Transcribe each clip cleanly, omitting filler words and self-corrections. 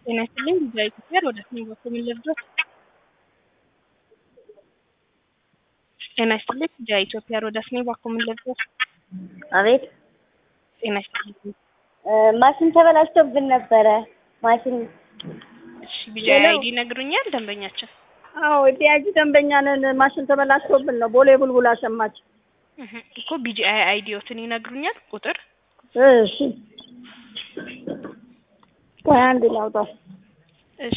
ጤና ይስጥልኝ ዲጂታል ኢትዮጵያ ወደ ስሜን በኩል ልርዳት። ጤና ይስጥልኝ ዲጂታል ኢትዮጵያ ወደ ስሜን በኩል ልርዳት። አቤት ጤና ይስጥልኝ ማሽን ተበላሽቶብን ነበረ። ማሽን እሺ ቢጂአይ አይዲ ነግሩኛል ደንበኛችን? አዎ ዲያጂ ደንበኛ ነን። ማሽን ተበላሽቶብን ነው ቦሌ ቡልቡላ ሸማች እኮ ቢጂአይ አይዲዎትን ይነግሩኛል ቁጥር? እሺ ቆይ አንድ ላውጣው። እሺ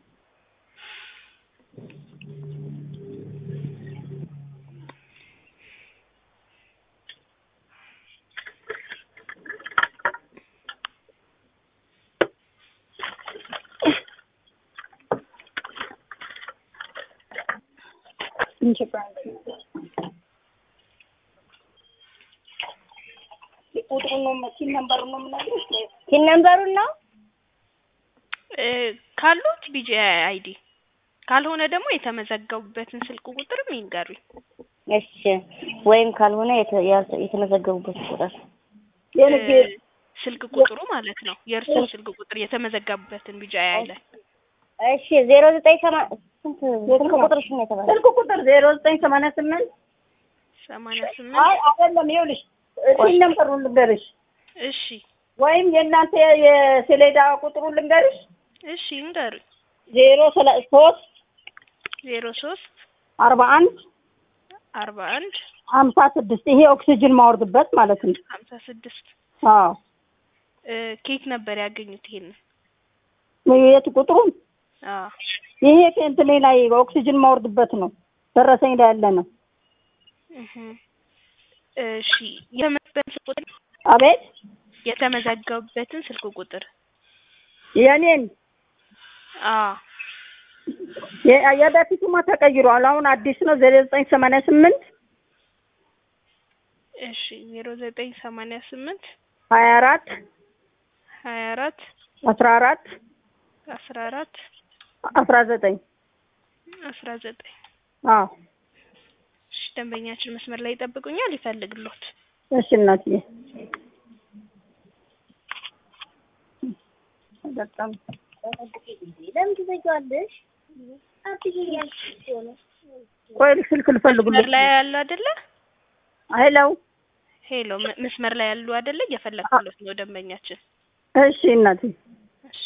ሲን ነምበሩን ነው ካሉት ቢጂአይ አይዲ ካልሆነ ደግሞ የተመዘገቡበትን ስልክ ቁጥርም ይንገሩኝ። እሺ ወይም ካልሆነ የተመዘገቡበት ቁጥር ስልክ ቁጥሩ ማለት ነው። የእርሱ ስልክ ቁጥር የተመዘገቡበትን ቢጂአይ አይለ እሺ 09 ስልክ ቁጥርሽ ነው የተባለው? ስልክ ቁጥር 0988 አይ አይደለም ይኸውልሽ ሲን ነምበሩን ልንገርሽ። እሺ ወይም የእናንተ የሰሌዳ ቁጥሩን ልንገርሽ። እሺ እንገሩኝ። 03 41 56 ይሄ ኦክሲጅን ማወርድበት ማለት ነው። 56 አዎ ኬክ ነበር ያገኙት ይሄን? የት ቁጥሩን? አዎ ይሄ ከእንትን ላይ ኦክሲጅን ማወርድበት ነው። ደረሰኝ ላይ ያለ ነው። እሺ የተመዘገበበትን ስልክ ቁጥር? አቤት የተመዘገበበትን ስልክ ቁጥር የኔን? የበፊቱማ ተቀይሯል። አሁን አዲስ ነው 0988 እሺ 0988 24 14 19 አዎ እሺ ደንበኛችን መስመር ላይ ይጠብቁኛል፣ ይፈልግልዎት። እሺ እናትዬ በጣም ለምን ትዘጊዋለሽ? ቆይ ስልክ ልፈልጉልኝ። መስመር ላይ ያሉ አይደለ? ሄሎ ሄሎ መስመር ላይ ያሉ አይደለ? እየፈለግኩለት ነው ደንበኛችን። እሺ እናቴ እሺ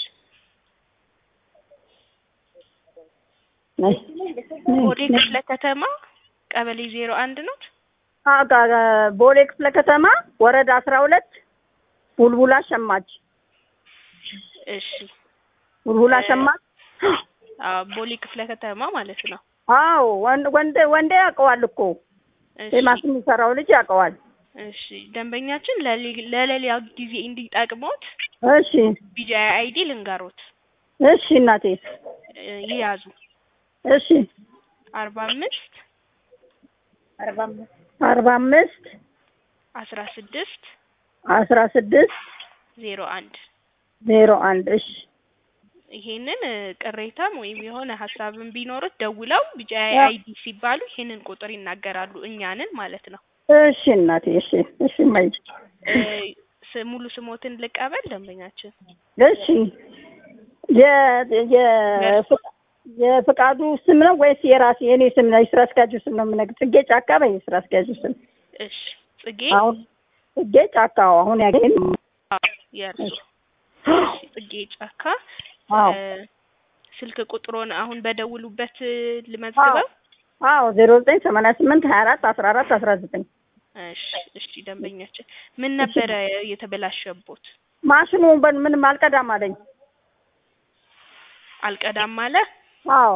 ቦሌ ክፍለ ከተማ ቀበሌ 01 ነው? ቦሌ ክፍለ ከተማ ወረዳ 12 ቡልቡላ ሸማች። እሺ ቡልቡላ ሸማች ቦሌ ክፍለ ከተማ ማለት ነው። አዎ ወንዴ ያውቀዋል እኮ የማሽን የሚሰራው ልጅ ያውቀዋል። እሺ ደንበኛችን ለሌላ ጊዜ እንዲጠቅሞት እሺ ቢጂአይ አይዲ ልንገሮት። እሺ እናቴ ይያዙ። እሺ 45 16 01 እሺ ይሄንን ቅሬታም ወይም የሆነ ሀሳብም ቢኖርት ደውለው ቢጂአይ አይዲ ሲባሉ ይሄንን ቁጥር ይናገራሉ፣ እኛንን ማለት ነው። እሺ እናቴ እሺ ማይ ሙሉ ስሞትን ልቀበል ደንበኛችን? እሺ የፍቃዱ ስም ነው ወይስ የኔ ስም ነው? የስራ አስኪያጁ ስም ነው የምነግርሽ። ጽጌ ጫካ በይ የስራ አስኪያጁ ስም። እሺ ጽጌ ጫካው አሁን ያገኝ የእርሱ ጽጌ ጫካ። ስልክ ቁጥሩን አሁን በደውሉበት ልመዝግበው? አዎ 0988 24 14 19 እሺ ደንበኛችን ምን ነበረ የተበላሸቦት? ማሽኑ ምንም አልቀዳም አለኝ። አልቀዳም አለ? አዎ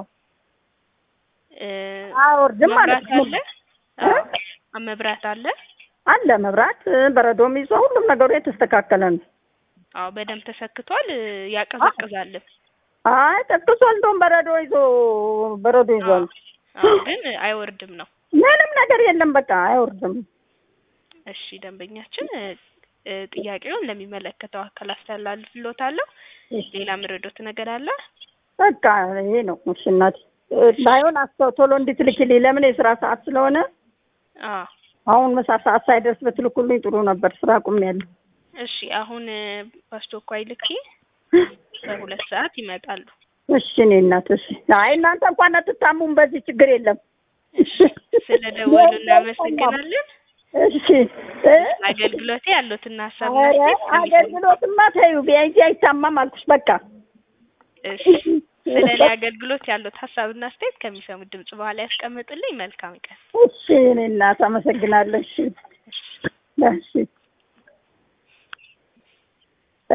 አወርድም ማለት ነው። መብራት አለ? አለ መብራት፣ በረዶም ይዞ ሁሉም ነገሩ የተስተካከለ ነው። አዎ በደንብ ተሰክቷል። ያቀዘቅዛል? አይ ቀዝቅዟል። እንደውም በረዶ ይዟል። ግን አይወርድም ነው? ምንም ነገር የለም በቃ አይወርድም። እሺ ደንበኛችን ጥያቄውን ለሚመለከተው አካል አስተላልፍልዎታለሁ። ሌላ ምረዶት ነገር አለ? በቃ ይሄ ነው። እሺ እናቴ ባይሆን ቶሎ እንድትልኪልኝ፣ ለምን የስራ ሰዓት ስለሆነ አሁን ምሳ ሰዓት ሳይደርስ ብትልኩልኝ ጥሩ ነበር። ስራ አቁሜያለሁ። እሺ አሁን በአስቸኳይ ልኬ በ2 ሰዓት ይመጣሉ። እሺ እኔ እናት እሺ። አይ እናንተ እንኳን አትታሙም፣ በዚህ ችግር የለም። ስለደወሉ እናመሰግናለን። እሺ አገልግሎቴ ያሉትና ሐሳብ አገልግሎትማ ተይው ቢያንስ አይታማም አልኩሽ በቃ። እሺ ስለኔ አገልግሎት ያሉት ሐሳብና አስተያየት ከሚሰሙት ድምጽ በኋላ ያስቀምጡልኝ። መልካም ቀን። እሺ እኔ እናት አመሰግናለሁ። እሺ እሺ